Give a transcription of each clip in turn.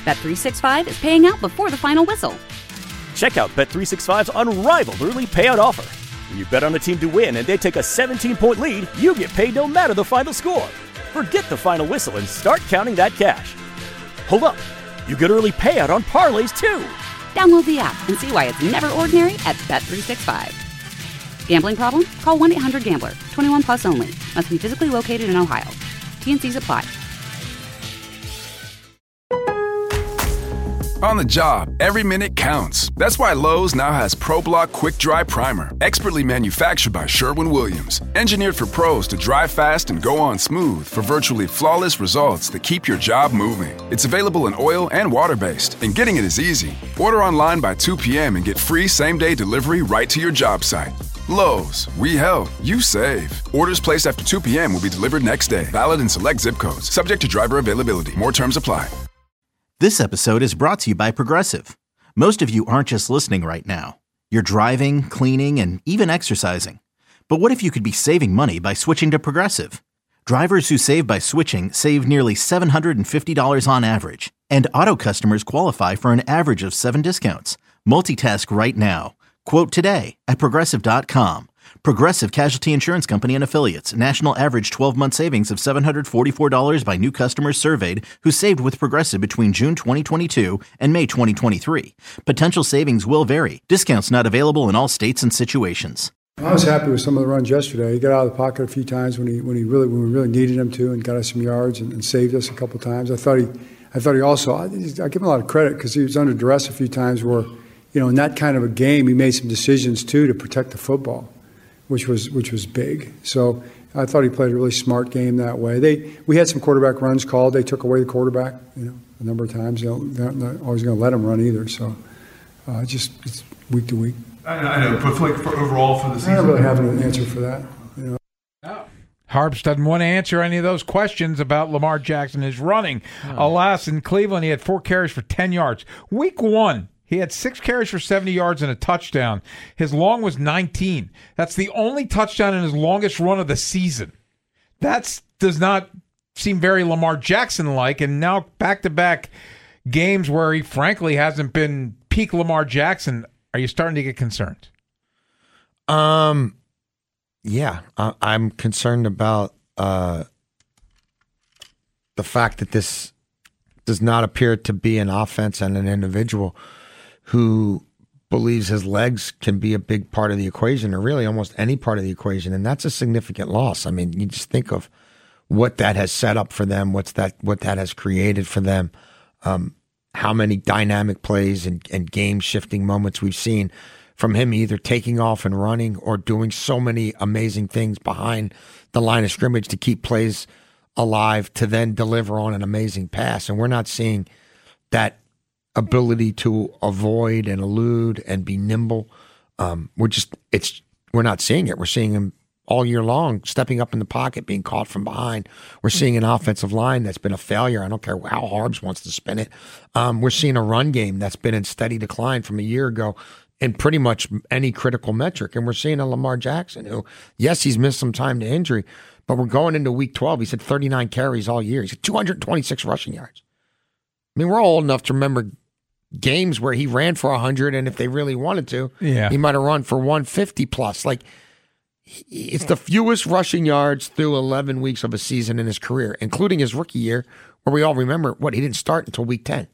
Bet365 is paying out before the final whistle. Check out Bet365's unrivaled early payout offer. When you bet on a team to win and they take a 17-point lead, you get paid no matter the final score. Forget the final whistle and start counting that cash. Hold up. You get early payout on parlays, too. Download the app and see why it's never ordinary at Bet365. Gambling problem? Call 1-800-GAMBLER. 21 plus only. Must be physically located in Ohio. T&Cs apply. On the job, every minute counts. That's why Lowe's now has ProBlock Quick Dry Primer, expertly manufactured by Sherwin-Williams. Engineered for pros to dry fast and go on smooth for virtually flawless results that keep your job moving. It's available in oil and water-based, and getting it is easy. Order online by 2 p.m. and get free same-day delivery right to your job site. Lowe's, we help, you save. Orders placed after 2 p.m. will be delivered next day. Valid in select zip codes. Subject to driver availability. More terms apply. This episode is brought to you by Progressive. Most of you aren't just listening right now. You're driving, cleaning, and even exercising. But what if you could be saving money by switching to Progressive? Drivers who save by switching save nearly $750 on average. And auto customers qualify for an average of 7 discounts. Multitask right now. Quote today at Progressive.com. Progressive Casualty Insurance Company and Affiliates. National average 12-month savings of $744 by new customers surveyed who saved with Progressive between June 2022 and May 2023. Potential savings will vary. Discounts not available in all states and situations. I was happy with some of the runs yesterday. He got out of the pocket a few times when we really needed him to, and got us some yards and saved us a couple times. I thought he also, I give him a lot of credit because he was under duress a few times where, in that kind of a game, he made some decisions too to protect the football, which was big. So I thought he played a really smart game that way. We had some quarterback runs called. They took away the quarterback, a number of times. They're not always going to let him run either. So it's week to week. I know, but for overall for the season, I don't really have an answer for that. Harps doesn't want to answer any of those questions about Lamar Jackson, his running. Alas, in Cleveland, he had 4 carries for 10 yards. Week 1. He had 6 carries for 70 yards and a touchdown. His long was 19. That's the only touchdown in his longest run of the season. That does not seem very Lamar Jackson-like, and now back-to-back games where he frankly hasn't been peak Lamar Jackson. Are you starting to get concerned? Yeah, I'm concerned about the fact that this does not appear to be an offense and an individual who believes his legs can be a big part of the equation, or really almost any part of the equation, and that's a significant loss. I mean, you just think of what that has set up for them, what that has created for them, how many dynamic plays and game-shifting moments we've seen from him either taking off and running or doing so many amazing things behind the line of scrimmage to keep plays alive to then deliver on an amazing pass. And we're not seeing that ability to avoid and elude and be nimble. We're not seeing it. We're seeing him all year long, stepping up in the pocket, being caught from behind. We're seeing an offensive line that's been a failure. I don't care how Harbs wants to spin it. We're seeing a run game that's been in steady decline from a year ago in pretty much any critical metric. And we're seeing a Lamar Jackson who, yes, he's missed some time to injury, but we're going into week 12. He's had 39 carries all year. He's had 226 rushing yards. I mean, we're all old enough to remember games where he ran for 100, and if they really wanted to, he might have run for 150 plus. Like, it's the fewest rushing yards through 11 weeks of a season in his career, including his rookie year, where we all remember, he didn't start until week 10.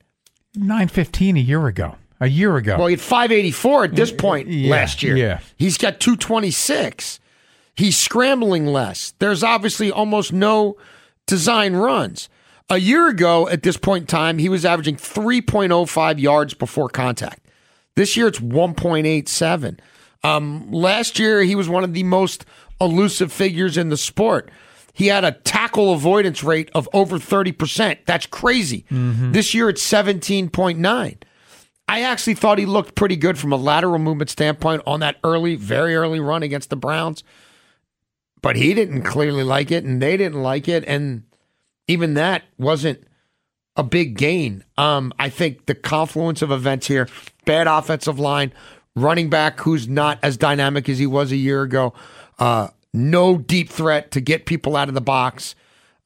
915 a year ago. Well, he had 584 at this point last year. Yeah. He's got 226. He's scrambling less. There's obviously almost no design runs. A year ago, at this point in time, he was averaging 3.05 yards before contact. This year, it's 1.87. Last year, he was one of the most elusive figures in the sport. He had a tackle avoidance rate of over 30%. That's crazy. Mm-hmm. This year, it's 17.9. I actually thought he looked pretty good from a lateral movement standpoint on that very early run against the Browns. But he didn't clearly like it, and they didn't like it, and even that wasn't a big gain. I think the confluence of events here, bad offensive line, running back who's not as dynamic as he was a year ago, no deep threat to get people out of the box,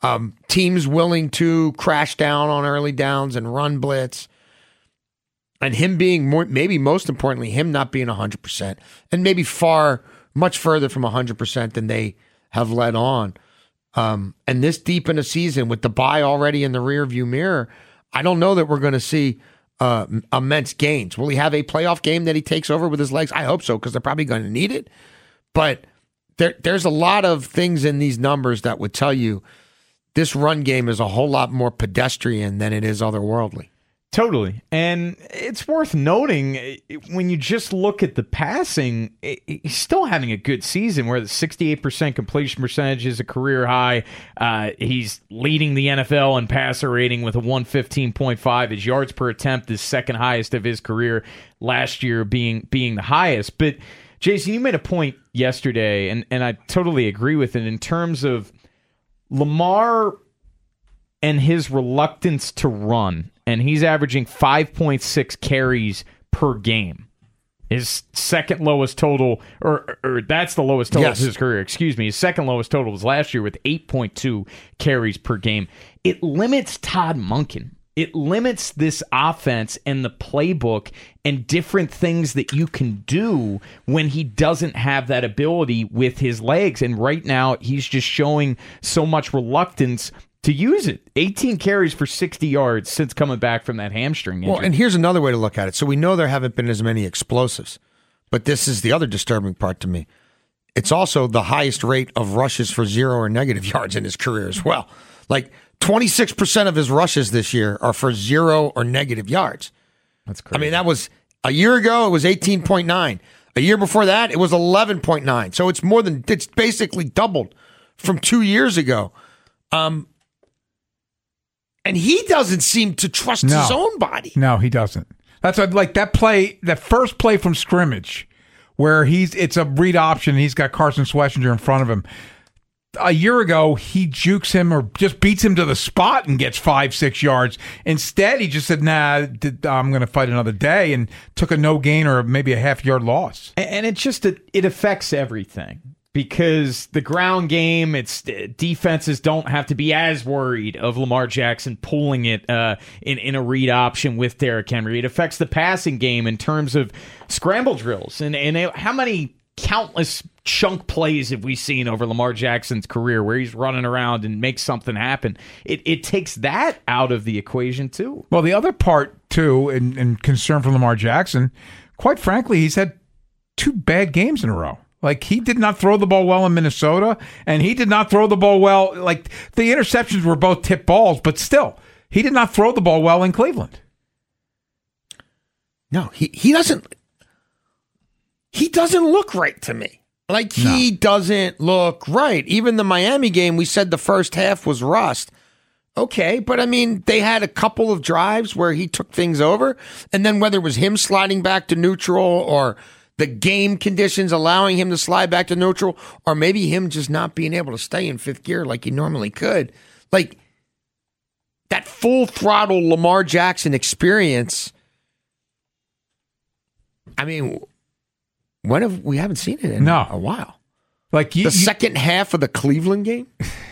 Teams willing to crash down on early downs and run blitz. And him being maybe most importantly, him not being 100% and maybe much further from 100% than they have led on. And this deep in a season with the bye already in the rearview mirror, I don't know that we're going to see immense gains. Will he have a playoff game that he takes over with his legs? I hope so, because they're probably going to need it. But there's a lot of things in these numbers that would tell you this run game is a whole lot more pedestrian than it is otherworldly. Totally. And it's worth noting, when you just look at the passing, he's still having a good season where the 68% completion percentage is a career high. He's leading the NFL in passer rating with a 115.5. His yards per attempt is second highest of his career, last year being the highest. But, Jason, you made a point yesterday, and I totally agree with it, in terms of Lamar and his reluctance to run. And he's averaging 5.6 carries per game. His second lowest total, or that's the lowest total of his career, excuse me. His second lowest total was last year with 8.2 carries per game. It limits Todd Monken. It limits this offense and the playbook and different things that you can do when he doesn't have that ability with his legs. And right now, he's just showing so much reluctance to use it. 18 carries for 60 yards since coming back from that hamstring injury. Well, and here's another way to look at it. So we know there haven't been as many explosives, but this is the other disturbing part to me. It's also the highest rate of rushes for 0 or negative yards in his career as well. Like 26% of his rushes this year are for 0 or negative yards. That's crazy. I mean, that was a year ago, it was 18.9. A year before that, it was 11.9. So it's basically doubled from 2 years ago. And he doesn't seem to trust his own body. No, he doesn't. That's like that play, that first play from scrimmage, where it's a read option. And he's got Carson Schlesinger in front of him. A year ago, he jukes him or just beats him to the spot and gets 5-6 yards. Instead, he just said, "Nah, I'm going to fight another day," and took a no gain or maybe a half-yard loss. And it affects everything. Because the ground game, defenses don't have to be as worried of Lamar Jackson pulling it in a read option with Derrick Henry. It affects the passing game in terms of scramble drills. And how many countless chunk plays have we seen over Lamar Jackson's career where he's running around and makes something happen? It takes that out of the equation, too. Well, the other part, too, and concern for Lamar Jackson, quite frankly, he's had 2 bad games in a row. Like, he did not throw the ball well in Minnesota, and he did not throw the ball well. Like, the interceptions were both tip balls, but still, he did not throw the ball well in Cleveland. No, he doesn't. He doesn't look right to me. Like, he doesn't look right. Even the Miami game, we said the first half was rust. Okay, but I mean, they had a couple of drives where he took things over, and then whether it was him sliding back to neutral or the game conditions allowing him to slide back to neutral, or maybe him just not being able to stay in fifth gear like he normally could. Like, that full throttle Lamar Jackson experience, I mean, we haven't seen it in a while. Like the second half of the Cleveland game?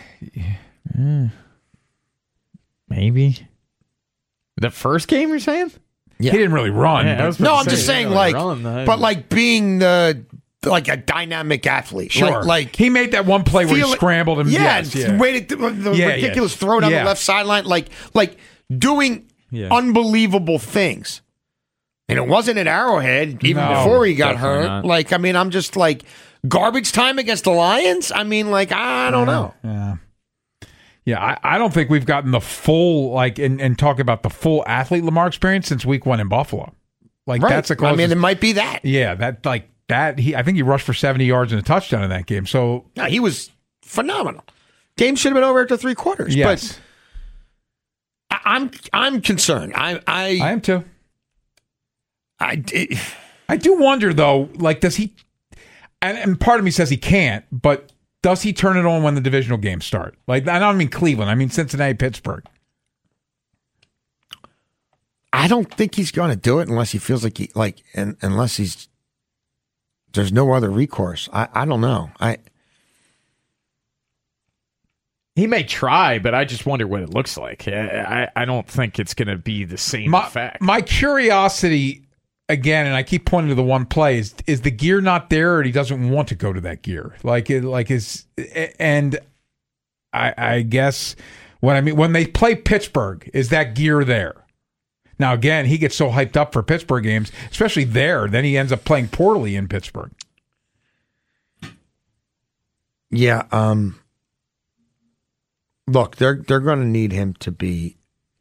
Maybe. The first game, you're saying? Yeah. He didn't really run. Yeah, I'm just saying, but like being a dynamic athlete. Sure. Like he made that one play where he scrambled and waited the ridiculous throw down the left sideline, like doing unbelievable things. And it wasn't at Arrowhead even before he got hurt. Not. Like, I mean, I'm just like garbage time against the Lions. I mean, like, I don't know. Yeah. Yeah, I don't think we've gotten the full, and talk about the full athlete Lamar experience since week 1 in Buffalo. Like, right. That's the closest. I mean, it might be that. Yeah, I think he rushed for 70 yards and a touchdown in that game. So no, he was phenomenal. Game should have been over after 3 quarters. Yes. But I'm concerned. I am too. I do wonder, though, like, does he, and part of me says he can't, but does he turn it on when the divisional games start? Like, I don't mean Cleveland. I mean Cincinnati, Pittsburgh. I don't think he's going to do it unless he feels like unless there's no other recourse. I don't know. He may try, but I just wonder what it looks like. I don't think it's going to be the same effect. My curiosity, again, and I keep pointing to the one play, is the gear not there, or he doesn't want to go to that gear? And I guess what I mean, when they play Pittsburgh, is that gear there? Now, again, he gets so hyped up for Pittsburgh games, especially there, then he ends up playing poorly in Pittsburgh. Yeah, look, they're going to need him to be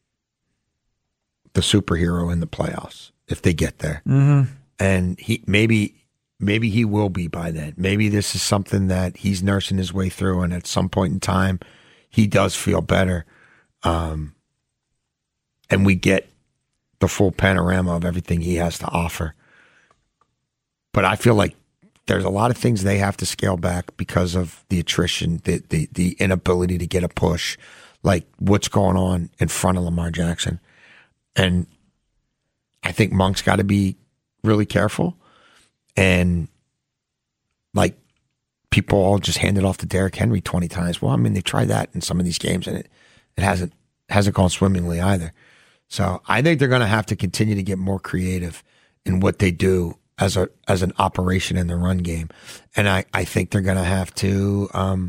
the superhero in the playoffs if they get there. Mm-hmm. And maybe he will be by then. Maybe this is something that he's nursing his way through, and at some point in time, he does feel better. And we get the full panorama of everything he has to offer. But I feel like there's a lot of things they have to scale back because of the attrition, the inability to get a push, like what's going on in front of Lamar Jackson. And I think Monk's got to be really careful. And like people all just hand it off to Derrick Henry 20 times. Well, I mean, they tried that in some of these games, and it hasn't gone swimmingly either. So I think they're going to have to continue to get more creative in what they do as an operation in the run game. And I think they're going to have to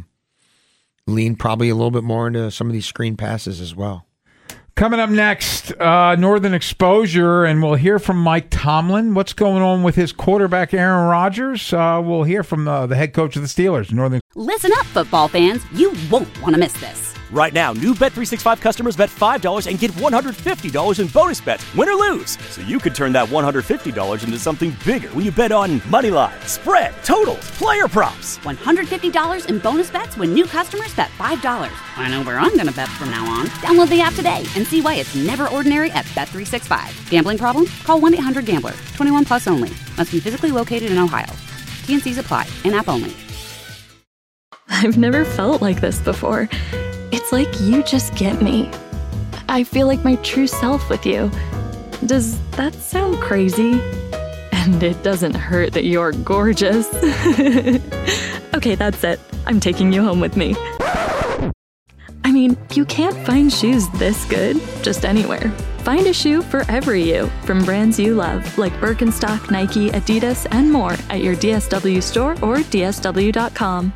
lean probably a little bit more into some of these screen passes as well. Coming up next, Northern Exposure, and we'll hear from Mike Tomlin. What's going on with his quarterback, Aaron Rodgers? We'll hear from the head coach of the Steelers. Listen up, football fans. You won't want to miss this. Right now, new Bet365 customers bet $5 and get $150 in bonus bets, win or lose. So you could turn that $150 into something bigger when you bet on money line, spread, totals, player props. $150 in bonus bets when new customers bet $5. I know where I'm going to bet from now on. Download the app today and see why it's never ordinary at Bet365. Gambling problem? Call 1-800-GAMBLER. 21 plus only. Must be physically located in Ohio. T&Cs apply. In-app only. I've never felt like this before. It's like you just get me. I feel like my true self with you. Does that sound crazy? And it doesn't hurt that you're gorgeous. Okay, that's it. I'm taking you home with me. I mean, you can't find shoes this good just anywhere. Find a shoe for every you from brands you love, like Birkenstock, Nike, Adidas, and more at your DSW store or DSW.com.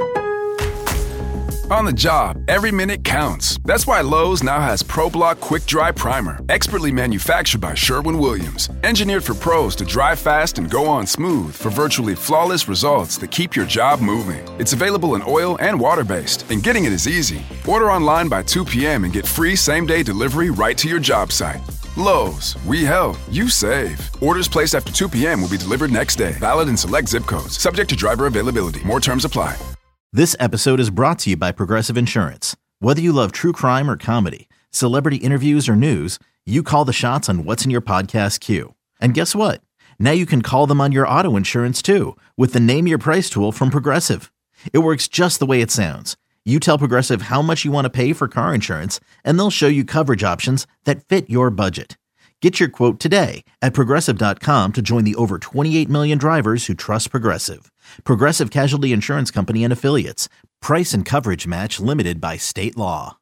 On the job, every minute counts. That's why Lowe's now has ProBlock Quick Dry Primer, expertly manufactured by Sherwin-Williams. Engineered for pros to dry fast and go on smooth for virtually flawless results that keep your job moving. It's available in oil and water-based, and getting it is easy. Order online by 2 p.m. and get free same-day delivery right to your job site. Lowe's, we help, you save. Orders placed after 2 p.m. will be delivered next day. Valid in select zip codes. Subject to driver availability. More terms apply. This episode is brought to you by Progressive Insurance. Whether you love true crime or comedy, celebrity interviews or news, you call the shots on what's in your podcast queue. And guess what? Now you can call them on your auto insurance too with the Name Your Price tool from Progressive. It works just the way it sounds. You tell Progressive how much you want to pay for car insurance, and they'll show you coverage options that fit your budget. Get your quote today at Progressive.com to join the over 28 million drivers who trust Progressive. Progressive Casualty Insurance Company and Affiliates. Price and coverage match limited by state law.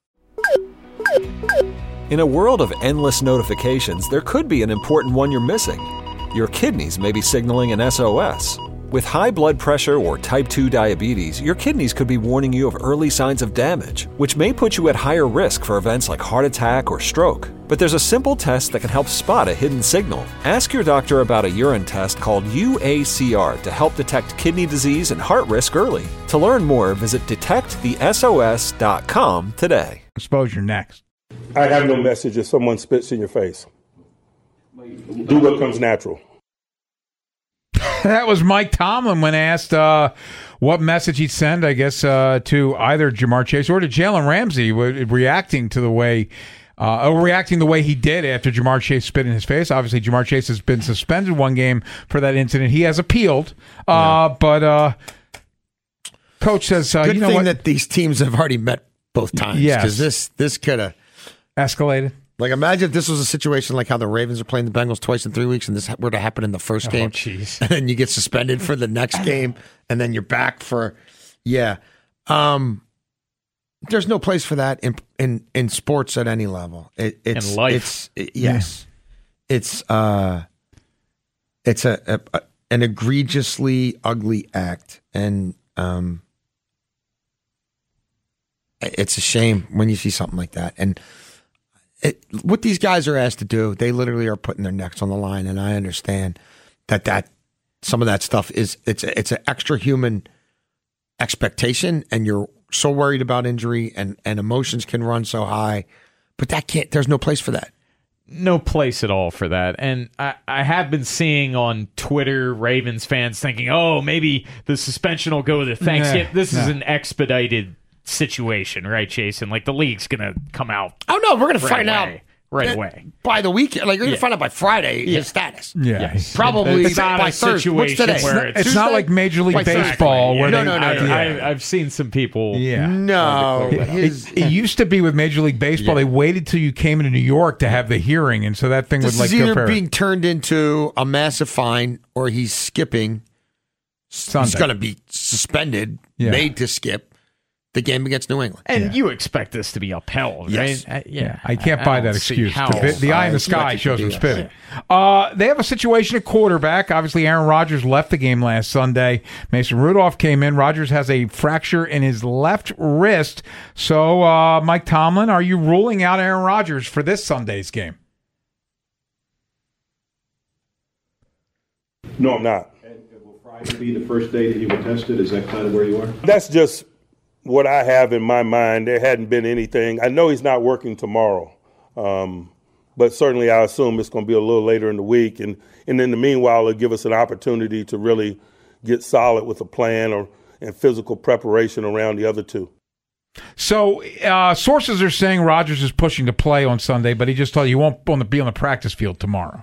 In a world of endless notifications, there could be an important one you're missing. Your kidneys may be signaling an SOS. With high blood pressure or type 2 diabetes, your kidneys could be warning you of early signs of damage, which may put you at higher risk for events like heart attack or stroke. But there's a simple test that can help spot a hidden signal. Ask your doctor about a urine test called UACR to help detect kidney disease and heart risk early. To learn more, visit detectthesos.com today. Exposure next. I have no message if someone spits in your face. Do what comes natural. That was Mike Tomlin when asked what message he'd send, I guess, to either Ja'Marr Chase or to Jalen Ramsey, reacting the way he did after Ja'Marr Chase spit in his face. Obviously, Ja'Marr Chase has been suspended one game for that incident. He has appealed, but Coach says, good you know thing what? that these teams have already met both times. Yes. Because this could have escalated. Like, imagine if this was a situation like how the Ravens are playing the Bengals twice in 3 weeks and this were to happen in the first game. Jeez. And then you get suspended for the next game and then you're back for, yeah. There's no place for that in sports at any level. It's in life. Yes. It's an egregiously ugly act, and it's a shame when you see something like that. And what these guys are asked to do, they literally are putting their necks on the line. And I understand that some of that stuff it's an extra human expectation, and you're so worried about injury, and emotions can run so high, but there's no place for that. No place at all for that. And I have been seeing on Twitter Ravens fans thinking, oh, maybe the suspension will go to Thanksgiving. This is an expedited situation, right, Jason? Like, the league's going to come out. Oh, no, we're going to find out right away. By the weekend. Like, you're going to find out by Friday his status. Yeah. Yes. Probably it's not by a Thursday. What's situation today? where It's not like Major League Baseball. Where No. I've seen some people. Yeah. No. It used to be with Major League Baseball. They waited till you came into New York to have the hearing, and so that thing would This like is go either for being turned into a massive fine, or he's skipping. Sunday. He's going to be suspended, made to skip the game against New England. And you expect this to be upheld, Yes. right? I can't buy that excuse. The eye in the sky shows him spitting. Yeah. They have a situation at quarterback. Obviously, Aaron Rodgers left the game last Sunday. Mason Rudolph came in. Rodgers has a fracture in his left wrist. So, Mike Tomlin, are you ruling out Aaron Rodgers for this Sunday's game? No, I'm not. And will Friday be the first day that you were tested? Is that kind of where you are? That's just what I have in my mind. There hadn't been anything. I know he's not working tomorrow, but certainly I assume it's going to be a little later in the week. And in the meanwhile, it'll give us an opportunity to really get solid with a plan and physical preparation around the other two. So sources are saying Rodgers is pushing to play on Sunday, but he just told you he won't be on the practice field tomorrow.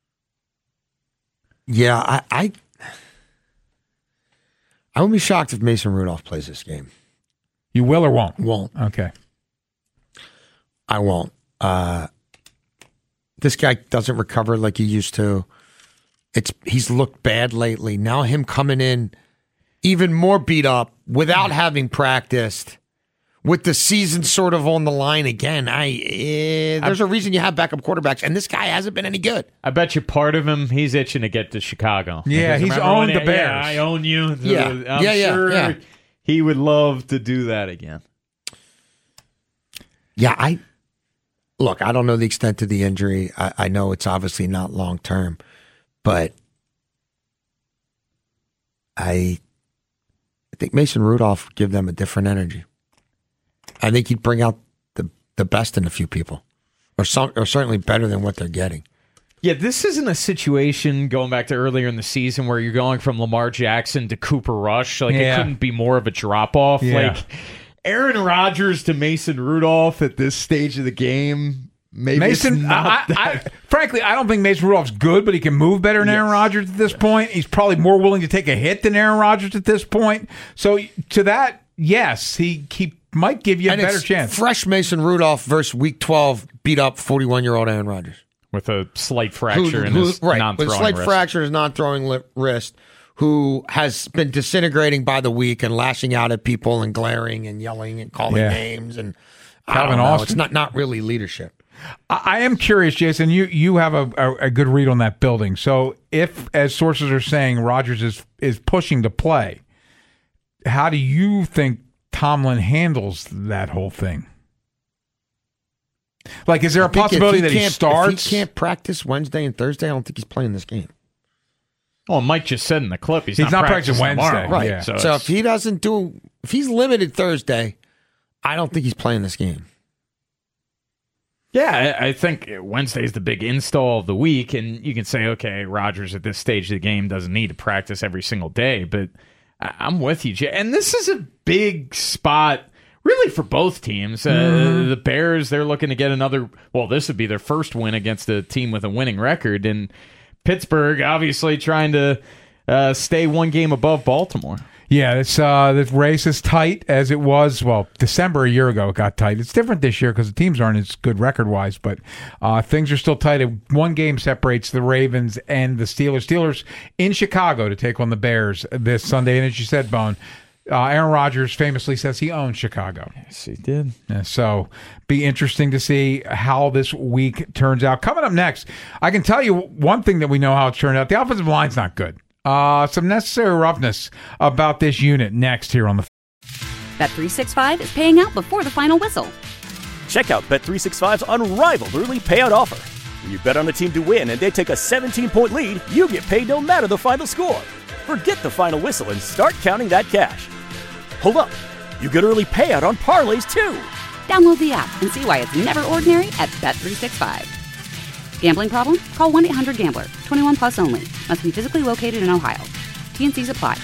Yeah, I wouldn't be shocked if Mason Rudolph plays this game. You will or won't? Won't. Okay. I won't. This guy doesn't recover like he used to. He's looked bad lately. Now him coming in even more beat up without having practiced, with the season sort of on the line again. There's a reason you have backup quarterbacks, and this guy hasn't been any good. I bet you part of him, he's itching to get to Chicago. Yeah, Because he's remember owned when the Bears. Yeah, I own you. Yeah. I'm sure he would love to do that again. Yeah, I don't know the extent of the injury. I know it's obviously not long term, but I think Mason Rudolph would give them a different energy. I think he'd bring out the best in a few people, or certainly better than what they're getting. Yeah, this isn't a situation going back to earlier in the season where you're going from Lamar Jackson to Cooper Rush. Like, it couldn't be more of a drop-off. Yeah. Like, Aaron Rodgers to Mason Rudolph at this stage of the game, maybe Mason, frankly, I don't think Mason Rudolph's good, but he can move better than Aaron Rodgers at this point. He's probably more willing to take a hit than Aaron Rodgers at this point. So, to that, yes, he might give you a better chance. Fresh Mason Rudolph versus Week 12 beat up 41-year-old Aaron Rodgers. With a slight fracture in his non-throwing with a slight wrist. fracture in his non-throwing wrist, who has been disintegrating by the week and lashing out at people and glaring and yelling and calling names. And Calvin Austin. Austin. It's not really leadership. I am curious, Jason. You have a good read on that building. So, if, as sources are saying, Rodgers is pushing to play, how do you think Tomlin handles that whole thing? Like, is there a possibility that he starts? If he can't practice Wednesday and Thursday, I don't think he's playing this game. Well, Mike just said in the clip he's not practicing Wednesday. tomorrow. Right. Yeah. So if he doesn't if he's limited Thursday, I don't think he's playing this game. Yeah, I think Wednesday's the big install of the week, and you can say, okay, Rodgers at this stage of the game doesn't need to practice every single day, but I'm with you, Jay. And this is a big spot, really, for both teams. The Bears, they're looking to get this would be their first win against a team with a winning record, and Pittsburgh, obviously, trying to stay one game above Baltimore. Yeah, this race is tight as it was. Well, December a year ago it got tight. It's different this year because the teams aren't as good record-wise, but things are still tight. One game separates the Ravens and the Steelers. Steelers in Chicago to take on the Bears this Sunday. And as you said, Bone, Aaron Rodgers famously says he owns Chicago. Yes, he did. And so be interesting to see how this week turns out. Coming up next, I can tell you one thing that we know how it's turned out. The offensive line's not good. Some necessary roughness about this unit next here on the Bet365 is paying out before the final whistle. Check out Bet365's unrivaled early payout offer. When you bet on a team to win and they take a 17-point lead, you get paid no matter the final score. Forget the final whistle and start counting that cash. Hold up. You get early payout on parlays, too. Download the app and see why it's never ordinary at Bet365. Gambling problem? Call 1-800-GAMBLER. 21 plus only. Must be physically located in Ohio. T&Cs apply.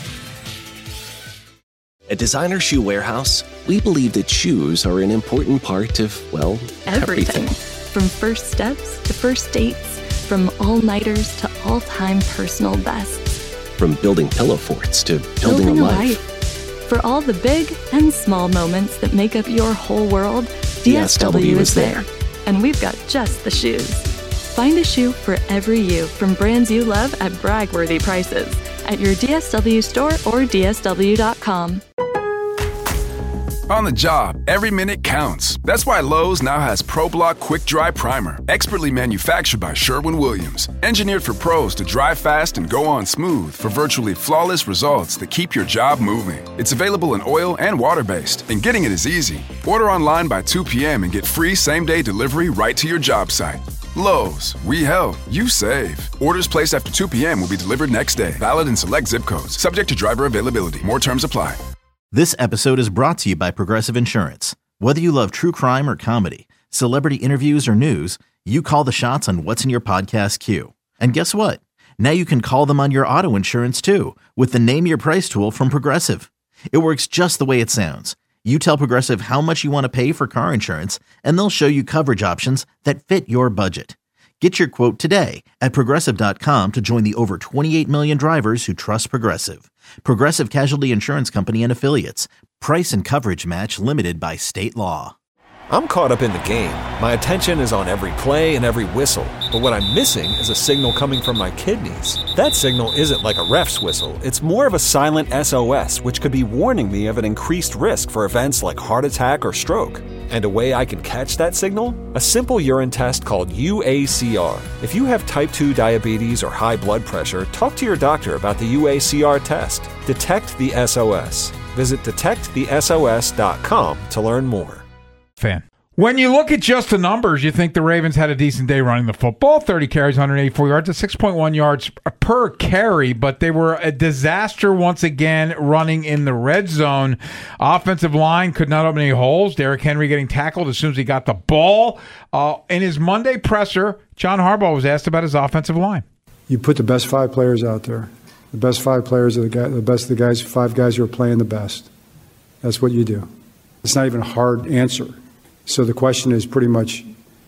At Designer Shoe Warehouse, we believe that shoes are an important part of, well, everything. From first steps to first dates, from all-nighters to all-time personal bests. From building pillow forts to building a life. For all the big and small moments that make up your whole world, DSW is there. And we've got just the shoes. Find a shoe for every you from brands you love at brag-worthy prices at your DSW store or DSW.com. On the job, every minute counts. That's why Lowe's now has ProBlock Quick Dry Primer, expertly manufactured by Sherwin-Williams. Engineered for pros to dry fast and go on smooth for virtually flawless results that keep your job moving. It's available in oil and water-based, and getting it is easy. Order online by 2 p.m. and get free same-day delivery right to your job site. Lowe's, we help, you save. Orders placed after 2 p.m. will be delivered next day. Valid in select zip codes. Subject to driver availability. More terms apply. This episode is brought to you by Progressive Insurance. Whether you love true crime or comedy, celebrity interviews or news, you call the shots on what's in your podcast queue. And guess what? Now you can call them on your auto insurance too with the Name Your Price tool from Progressive. It works just the way it sounds. You tell Progressive how much you want to pay for car insurance, and they'll show you coverage options that fit your budget. Get your quote today at Progressive.com to join the over 28 million drivers who trust Progressive. Progressive Casualty Insurance Company and Affiliates. Price and coverage match limited by state law. I'm caught up in the game. My attention is on every play and every whistle. But what I'm missing is a signal coming from my kidneys. That signal isn't like a ref's whistle. It's more of a silent SOS, which could be warning me of an increased risk for events like heart attack or stroke. And a way I can catch that signal? A simple urine test called UACR. If you have type 2 diabetes or high blood pressure, talk to your doctor about the UACR test. Detect the SOS. Visit detectthesos.com to learn more. fan. When you look at just the numbers, you think the Ravens had a decent day running the football. 30 carries, 184 yards, 6.1 yards per carry, but they were a disaster once again running in the red zone. Offensive line could not open any holes. Derrick Henry getting tackled as soon as he got the ball. In his Monday presser, John Harbaugh was asked about his offensive line. You put the best 5 players out there. The best 5 players are the best of the guys, 5 guys who are playing the best. That's what you do. It's not even a hard answer. So the question is pretty much,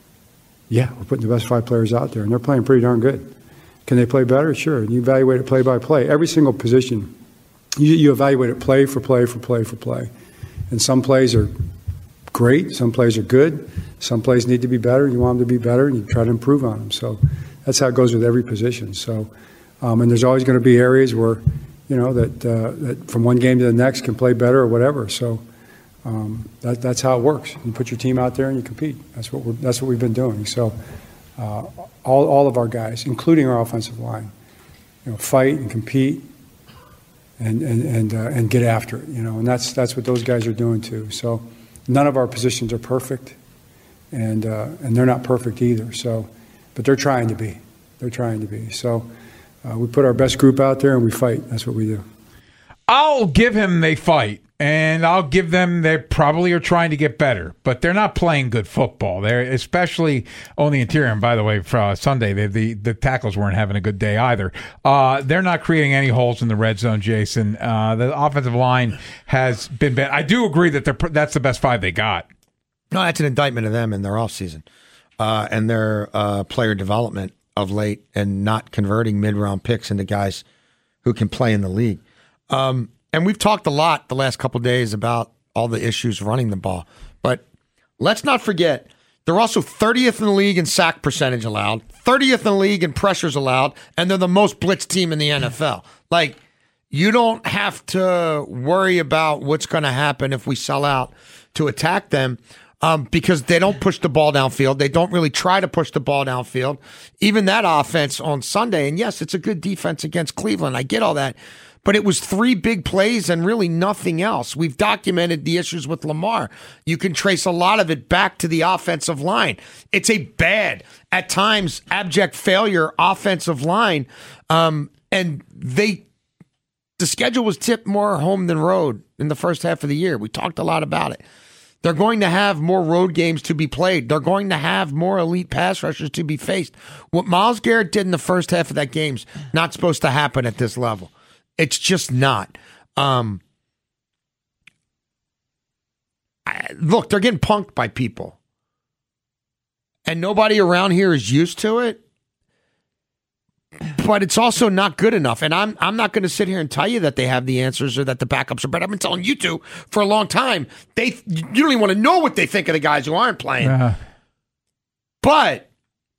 yeah, we're putting the best 5 players out there, and they're playing pretty darn good. Can they play better? Sure. You evaluate it play by play. Every single position, you evaluate it play for play for play for play. And some plays are great. Some plays are good. Some plays need to be better. You want them to be better, and you try to improve on them. So that's how it goes with every position. So, and there's always going to be areas where, that from one game to the next can play better or whatever. So. That's how it works. You put your team out there and you compete. That's what we've been doing. So all of our guys, including our offensive line, fight and compete and get after it. And that's what those guys are doing too. So none of our positions are perfect, and they're not perfect either. So, but they're trying to be. They're trying to be. So we put our best group out there and we fight. That's what we do. I'll give him they fight. And I'll give them, they probably are trying to get better, but they're not playing good football. They're especially on the interior. And by the way, for Sunday, the tackles weren't having a good day either. They're not creating any holes in the red zone, Jason. The offensive line has been bad. I do agree that that's the best 5 they got. No, that's an indictment of them in their offseason and their player development of late and not converting mid-round picks into guys who can play in the league. And we've talked a lot the last couple of days about all the issues running the ball. But let's not forget, they're also 30th in the league in sack percentage allowed, 30th in the league in pressures allowed, and they're the most blitz team in the NFL. Like, you don't have to worry about what's going to happen if we sell out to attack them because they don't push the ball downfield. They don't really try to push the ball downfield. Even that offense on Sunday, and yes, it's a good defense against Cleveland. I get all that. But it was 3 big plays and really nothing else. We've documented the issues with Lamar. You can trace a lot of it back to the offensive line. It's a bad, at times, abject failure offensive line. And the schedule was tipped more home than road in the first half of the year. We talked a lot about it. They're going to have more road games to be played. They're going to have more elite pass rushers to be faced. What Myles Garrett did in the first half of that game's not supposed to happen at this level. It's just not. Look, they're getting punked by people. And nobody around here is used to it. But it's also not good enough. And I'm not going to sit here and tell you that they have the answers or that the backups are better. I've been telling you to for a long time. You don't even want to know what they think of the guys who aren't playing. But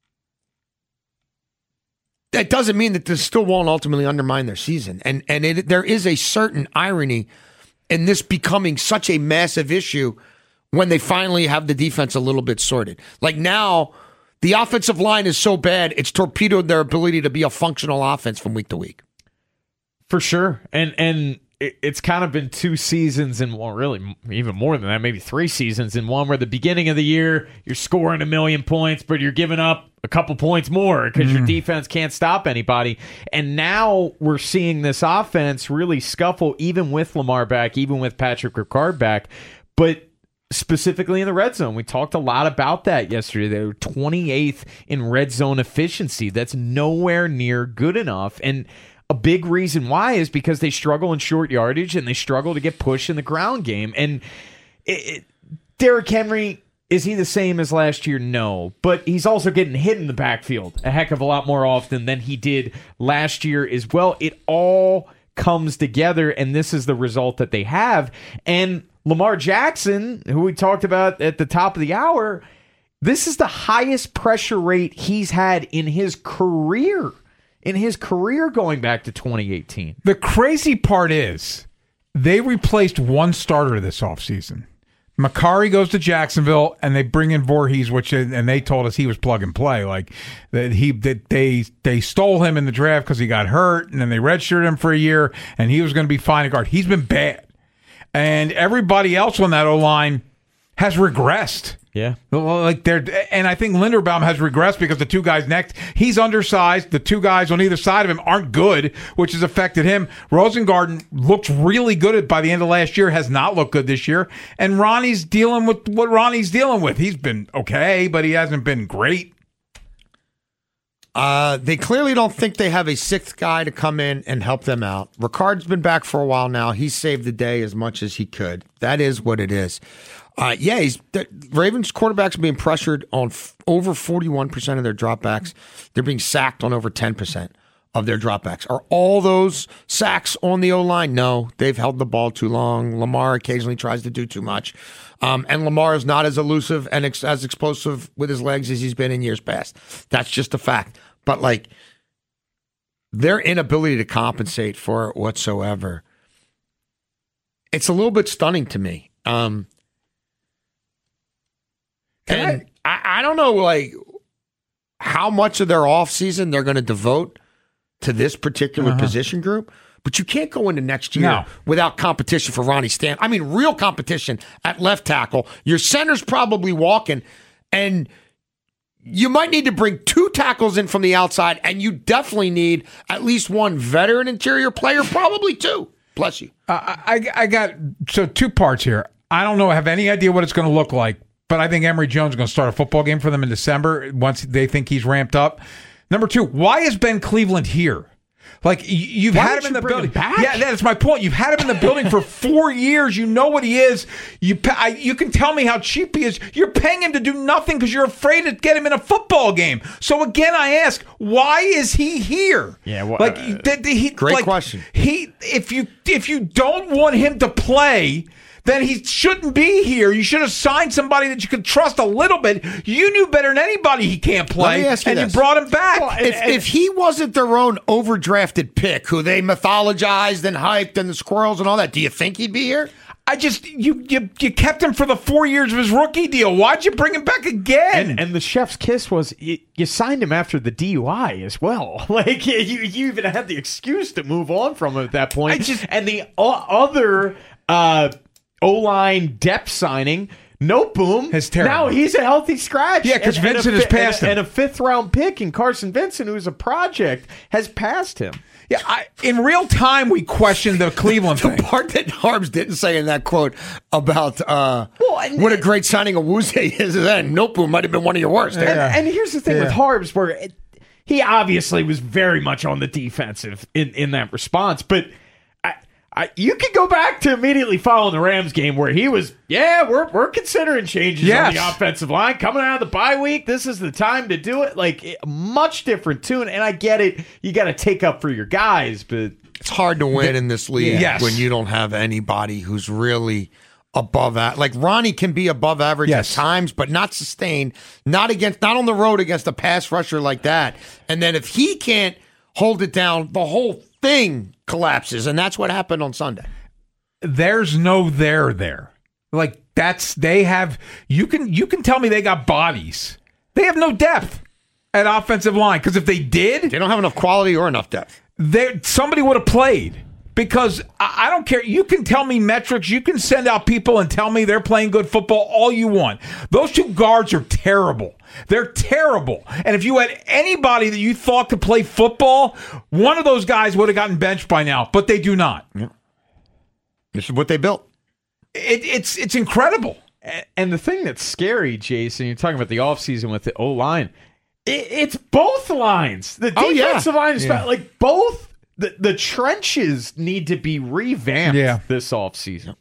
that doesn't mean that this still won't ultimately undermine their season. And there is a certain irony in this becoming such a massive issue when they finally have the defense a little bit sorted. Like now, the offensive line is so bad, it's torpedoed their ability to be a functional offense from week to week. For sure. And it's kind of been 2 seasons and, well, really even more than that, maybe 3 seasons in one where the beginning of the year, you're scoring 1 million points, but you're giving up a couple points more because your defense can't stop anybody. And now we're seeing this offense really scuffle, even with Lamar back, even with Patrick Ricard back. But specifically in the red zone, we talked a lot about that yesterday. They were 28th in red zone efficiency. That's nowhere near good enough. And a big reason why is because they struggle in short yardage and they struggle to get push in the ground game. And Derrick Henry, is he the same as last year? No. But he's also getting hit in the backfield a heck of a lot more often than he did last year as well. It all comes together, and this is the result that they have. And Lamar Jackson, who we talked about at the top of the hour, this is the highest pressure rate he's had in his career. Going back to 2018. The crazy part is they replaced one starter this offseason. Makari goes to Jacksonville, and they bring in Voorhees, and they told us he was plug and play. Like that they stole him in the draft because he got hurt, and then they redshirted him for a year, and he was going to be fine at guard. He's been bad. And everybody else on that O-line has regressed. Yeah. And I think Linderbaum has regressed because the 2 guys next, he's undersized. The 2 guys on either side of him aren't good, which has affected him. Rosengarten looked really good by the end of last year, has not looked good this year. And Ronnie's dealing with what Ronnie's dealing with. He's been okay, but he hasn't been great. They clearly don't think they have a 6th guy to come in and help them out. Ricard's been back for a while now. He saved the day as much as he could. That is what it is. The Ravens quarterbacks are being pressured on over 41% of their dropbacks. They're being sacked on over 10% of their dropbacks. Are all those sacks on the O-line? No, they've held the ball too long. Lamar occasionally tries to do too much. And Lamar is not as elusive and as explosive with his legs as he's been in years past. That's just a fact. But, their inability to compensate for it whatsoever, it's a little bit stunning to me. And I don't know, how much of their offseason they're going to devote to this particular position group. But you can't go into next year without competition for Ronnie Stanley. I mean, real competition at left tackle. Your center's probably walking, and you might need to bring 2 tackles in from the outside, and you definitely need at least 1 veteran interior player, probably 2. Bless you. I got 2 parts here. I don't know. I have any idea what it's going to look like, but I think Emory Jones is going to start a football game for them in December once they think he's ramped up. Number 2, why is Ben Cleveland here? You've had him in the building. Yeah, that's my point. You've had him in the building for 4 years. You know what he is. You can tell me how cheap he is. You're paying him to do nothing because you're afraid to get him in a football game. So again, I ask, why is he here? Yeah, great question. If you don't want him to play, then he shouldn't be here. You should have signed somebody that you could trust a little bit. You knew better than anybody he can't play, Let me ask you and this. you brought him back. Well, if he wasn't their own overdrafted pick, who they mythologized and hyped, and the Squirrels and all that, do you think he'd be here? You kept him for the 4 years of his rookie deal. Why'd you bring him back again? And the chef's kiss was you signed him after the DUI as well. Like you even had the excuse to move on from him at that point. And the other O-line depth signing, Noteboom, is terrible. Now he's a healthy scratch. Yeah, because Vincent has passed him. And a 5th-round pick in Carson Vincent, who's a project, has passed him. Yeah, in real time, we questioned the Cleveland thing. The part that Harbs didn't say in that quote about what a great signing of Wuze is, then Noteboom might have been one of your worst. And here's the thing with Harbs, where he obviously was very much on the defensive in that response, but you could go back to immediately following the Rams game where he was, we're considering changes on the offensive line. Coming out of the bye week, this is the time to do it. Like, much different tune. And I get it. You got to take up for your guys, but it's hard to win in this league when you don't have anybody who's really above that. Like, Ronnie can be above average at times, but not sustained. Not on the road against a pass rusher like that. And then if he can't hold it down, the whole thing collapses, and that's what happened on Sunday. There's no there. Like, they have, you can tell me they got bodies. They have no depth at offensive line, because if they did, they don't have enough quality or enough depth. Somebody would have played. Because I don't care. You can tell me metrics. You can send out people and tell me they're playing good football all you want. Those two guards are terrible. They're terrible. And if you had anybody that you thought could play football, one of those guys would have gotten benched by now. But they do not. Yeah. This is what they built. It's incredible. And the thing that's scary, Jason, you're talking about the offseason with the O-line. It's both lines. The defensive line is like both. The trenches need to be revamped this offseason.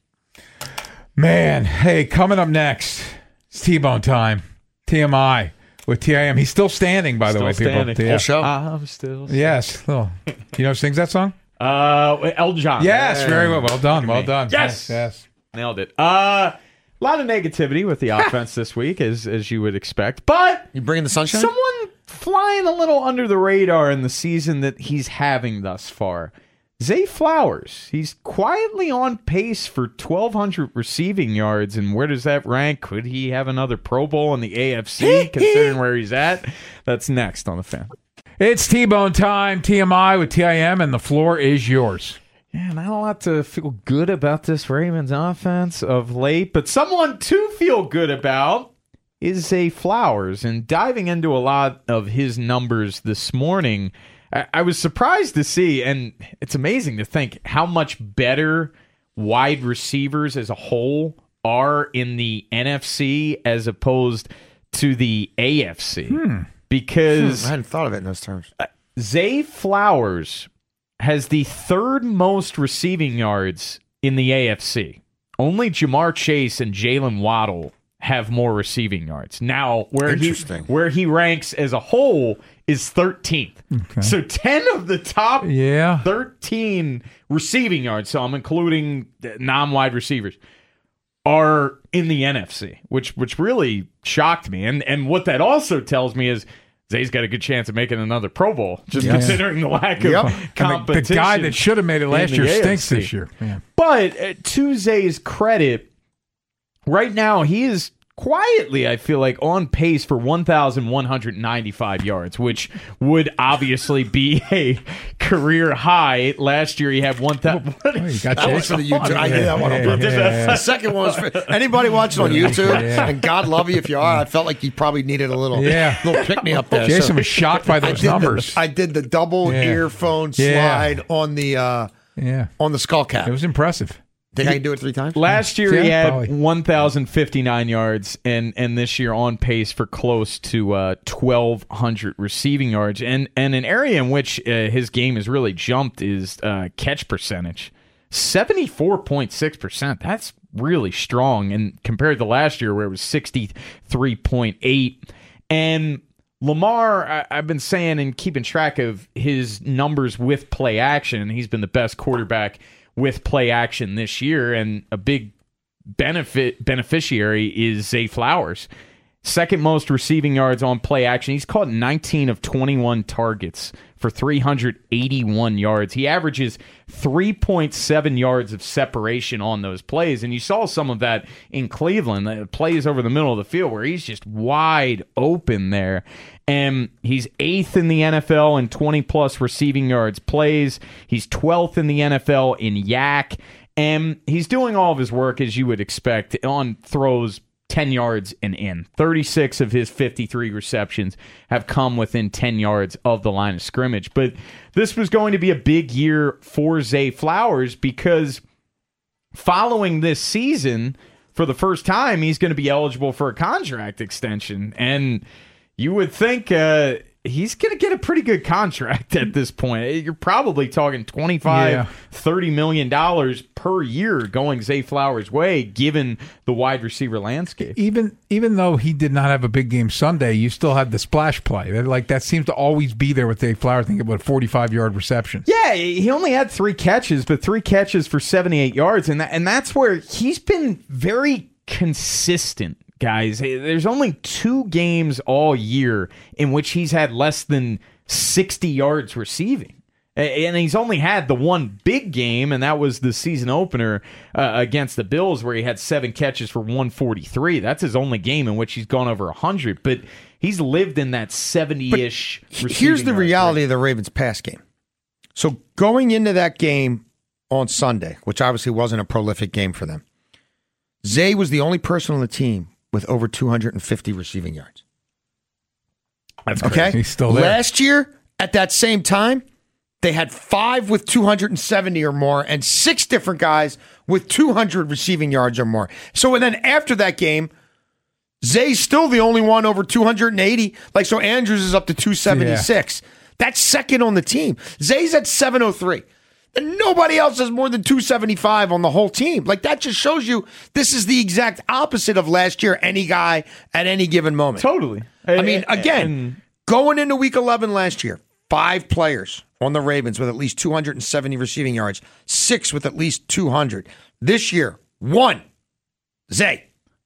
Man, hey, coming up next, it's T-Bone time. TMI with TIM. He's still standing, by the way, standing. people. Whole show. I'm still standing. Yes. You know who sings that song? El John. Yes, very well. Well done. Well done. Yes. Nailed it. A lot of negativity with the offense this week, as you would expect. But you bringing the sunshine? Someone flying a little under the radar in the season that he's having thus far. Zay Flowers. He's quietly on pace for 1,200 receiving yards. And where does that rank? Could he have another Pro Bowl in the AFC, considering where he's at? That's next on The Fan. It's T-Bone time, TMI with TIM, and the floor is yours. Yeah, not a lot to feel good about this Ravens offense of late, but someone to feel good about is Zay Flowers. And diving into a lot of his numbers this morning, I was surprised to see, and it's amazing to think how much better wide receivers as a whole are in the NFC as opposed to the AFC. Because I hadn't thought of it in those terms. Zay Flowers has the third most receiving yards in the AFC. Only Jamar Chase and Jalen Waddle have more receiving yards. Now, where he ranks as a whole is 13th. Okay. So 10 of the top 13 receiving yards, so I'm including non-wide receivers, are in the NFC, which really shocked me. And what that also tells me is Zay's got a good chance of making another Pro Bowl, just considering the lack of competition. The guy that should have made it last year stinks this year. Man. But to Zay's credit, right now he is quietly, I feel like, on pace for 1,195 yards, which would obviously be a career high. Last year he had 1,000. You got Jason. I did that one on purpose. The second one was for anybody watching on YouTube, and God love you if you are. I felt like you probably needed a little pick-me-up there. Jason was shocked by those numbers. I did the double earphone slide on the skull cap. It was impressive. Think I can do it 3 times? Last year he had 1,059 yards, and this year on pace for close to 1,200 receiving yards. And an area in which his game has really jumped is catch percentage. 74.6%. That's really strong, and compared to last year where it was 63.8%. And Lamar, I've been saying and keeping track of his numbers with play action. He's been the best quarterback with play action this year, and a big beneficiary is Zay Flowers. Second most receiving yards on play action. He's caught 19 of 21 targets for 381 yards. He averages 3.7 yards of separation on those plays. And you saw some of that in Cleveland. The plays over the middle of the field where he's just wide open there. And he's 8th in the NFL in 20-plus receiving yards plays. He's 12th in the NFL in YAC. And he's doing all of his work, as you would expect, on throws 10 yards and in. 36 of his 53 receptions have come within 10 yards of the line of scrimmage. But this was going to be a big year for Zay Flowers because following this season, for the first time, he's going to be eligible for a contract extension. And you would think he's going to get a pretty good contract at this point. You're probably talking $25-30 million per year going Zay Flowers' way, given the wide receiver landscape. Even though he did not have a big game Sunday, you still had the splash play. Like that seems to always be there with Zay Flowers. I think about 45-yard receptions. Yeah, he only had 3 catches, but 3 catches for 78 yards, and that's where he's been very consistent. Guys, there's only 2 games all year in which he's had less than 60 yards receiving. And he's only had the one big game, and that was the season opener against the Bills where he had 7 catches for 143. That's his only game in which he's gone over 100. But he's lived in that 70-ish receiving. Here's the reality of the Ravens' pass game. So going into that game on Sunday, which obviously wasn't a prolific game for them, Zay was the only person on the team with over 250 receiving yards. That's okay. Crazy. He's still there. Last year, at that same time, they had 5 with 270 or more and 6 different guys with 200 receiving yards or more. So and then after that game, Zay's still the only one over 280. So Andrews is up to 276. Yeah. That's second on the team. Zay's at 703. And nobody else has more than 275 on the whole team. That just shows you this is the exact opposite of last year, any guy at any given moment. Totally. I mean, again, going into Week 11 last year, 5 players on the Ravens with at least 270 receiving yards, 6 with at least 200. This year, 1. Zay.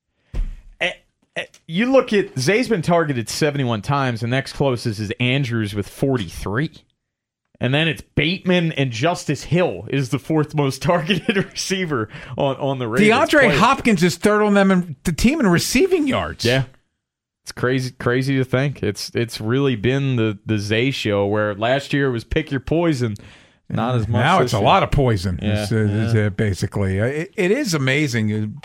You look at, Zay's been targeted 71 times, and next closest is Andrews with 43. And then it's Bateman and Justice Hill is the 4th most targeted receiver on the Ravens. DeAndre Hopkins is 3rd on them and the team in receiving yards. Yeah. It's crazy to think. It's really been the Zay show where last year it was pick your poison, not as much. Now it's a lot of poison, Yeah. basically. It is amazing.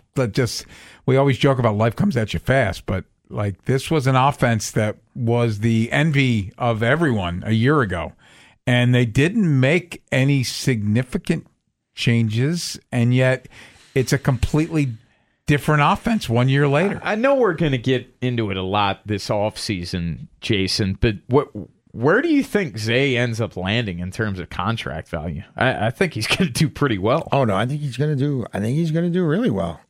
We always joke about life comes at you fast, but this was an offense that was the envy of everyone a year ago. And they didn't make any significant changes, and yet it's a completely different offense 1 year later. I know we're going to get into it a lot this offseason, Jason, but where do you think Zay ends up landing in terms of contract value? I think he's going to do pretty well. Oh no, I think he's going to do really well.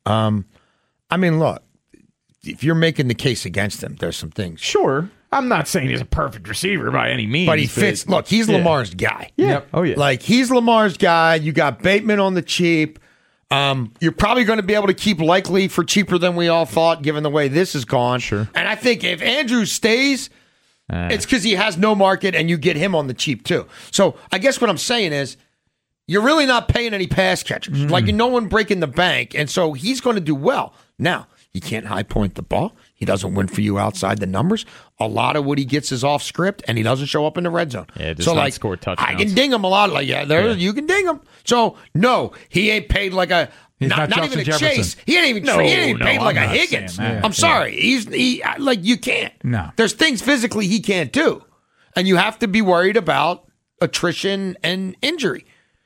I mean, look, if you're making the case against him, there's some things. Sure. I'm not saying he's a perfect receiver by any means. But he fits. Look, he's Lamar's guy. Yeah. Yep. Oh, yeah. He's Lamar's guy. You got Bateman on the cheap. You're probably going to be able to keep Likely for cheaper than we all thought, given the way this has gone. Sure. And I think if Andrew stays, it's because he has no market and you get him on the cheap, too. So I guess what I'm saying is you're really not paying any pass catchers. No one breaking the bank. And so he's going to do well. Now, you can't high point the ball. He doesn't win for you outside the numbers. A lot of what he gets is off script, and he doesn't show up in the red zone. Yeah, does not score touchdowns. I can ding him a lot. You can ding him. So, no, he ain't paid like a... Not even a Jefferson. Chase. He ain't paid like a Higgins. I'm sorry. You can't. No. There's things physically he can't do. And you have to be worried about attrition and injury.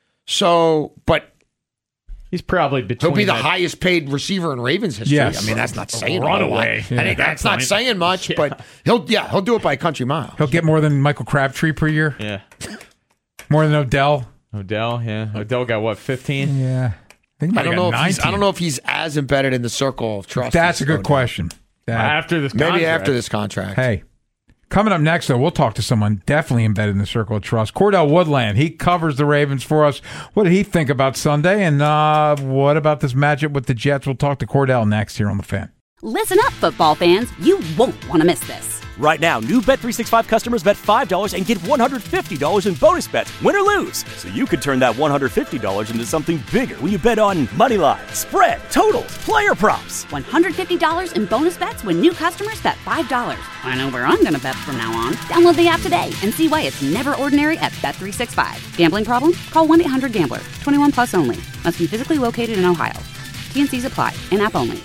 So, but... He's probably between. He'll be the highest paid receiver in Ravens history. Yes. I mean, that's not saying runaway. I think that's not saying much, but he'll do it by a country mile. He'll get more than Michael Crabtree per year. Yeah, more than Odell. Yeah. Odell got what, 15? Yeah, I don't know if he's as embedded in the circle of trust. That's a good question. After this contract. Maybe after this contract. Hey, Coming up next, though, we'll talk to someone definitely embedded in the circle of trust. Cordell Woodland, he covers the Ravens for us. What did he think about Sunday, and what about this matchup with the Jets? We'll talk to Cordell next here on The Fan. Listen up, football fans. You won't want to miss this. Right now, new Bet365 customers bet $5 and get $150 in bonus bets, win or lose. So you could turn that $150 into something bigger when you bet on money line, spread, totals, player props. $150 in bonus bets when new customers bet $5. I know where I'm going to bet from now on. Download the app today and see why it's never ordinary at Bet365. Gambling problem? Call 1-800-GAMBLER. 21 plus only. Must be physically located in Ohio. T&Cs apply. In-app only.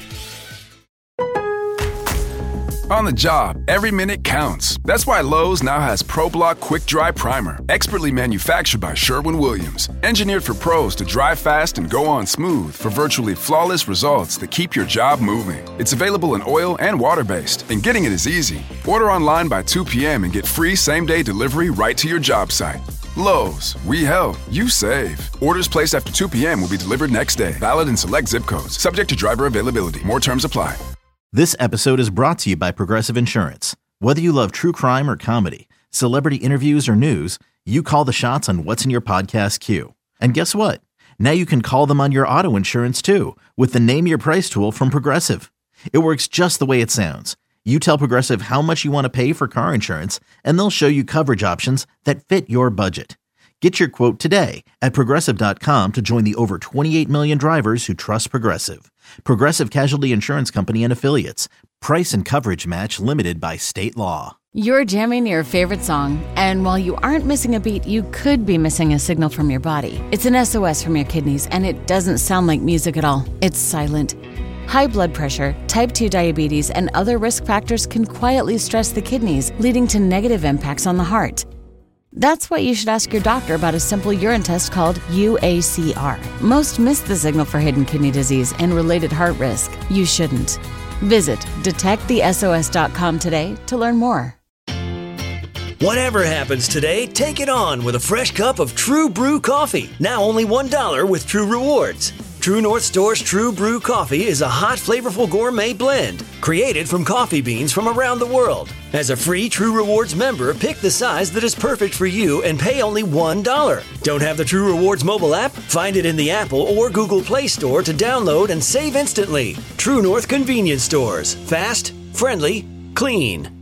On the job, every minute counts. That's why Lowe's now has ProBlock Quick Dry Primer, expertly manufactured by Sherwin-Williams. Engineered for pros to dry fast and go on smooth for virtually flawless results that keep your job moving. It's available in oil and water-based, and getting it is easy. Order online by 2 p.m. and get free same-day delivery right to your job site. Lowe's, we help, you save. Orders placed after 2 p.m. will be delivered next day. Valid in select zip codes. Subject to driver availability. More terms apply. This episode is brought to you by Progressive Insurance. Whether you love true crime or comedy, celebrity interviews or news, you call the shots on what's in your podcast queue. And guess what? Now you can call them on your auto insurance too with the Name Your Price tool from Progressive. It works just the way it sounds. You tell Progressive how much you want to pay for car insurance, and they'll show you coverage options that fit your budget. Get your quote today at Progressive.com to join the over 28 million drivers who trust Progressive. Progressive Casualty Insurance Company and Affiliates. Price and coverage match limited by state law. You're jamming your favorite song, and while you aren't missing a beat, you could be missing a signal from your body. It's an SOS from your kidneys, and it doesn't sound like music at all. It's silent. High blood pressure, type 2 diabetes, and other risk factors can quietly stress the kidneys, leading to negative impacts on the heart. That's why you should ask your doctor about a simple urine test called UACR. Most miss the signal for hidden kidney disease and related heart risk. You shouldn't. Visit detectthesos.com today to learn more. Whatever happens today, take it on with a fresh cup of True Brew coffee. Now only $1 with True Rewards. True North Store's True Brew coffee is a hot, flavorful gourmet blend created from coffee beans from around the world. As a free True Rewards member, pick the size that is perfect for you and pay only $1. Don't have the True Rewards mobile app? Find it in the Apple or Google Play Store to download and save instantly. True North Convenience Stores. Fast, friendly, clean.